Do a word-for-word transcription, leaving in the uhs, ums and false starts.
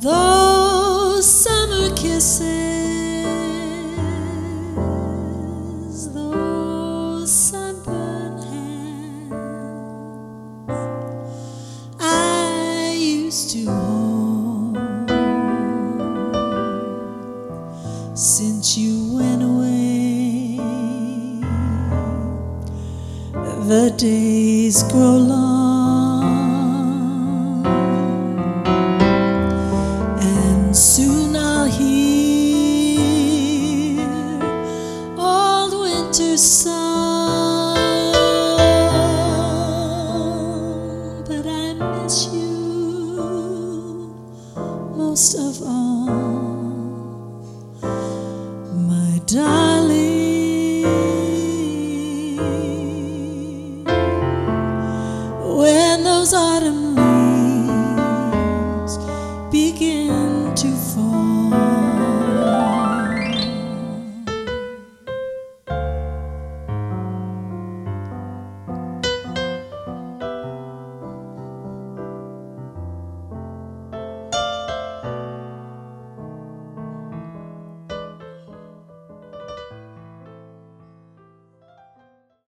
those summer kisses, those sunburned hands I used to hold since you went away. The days grow long, and soon I'll hear old winter's song. But I miss you most of all, my darling.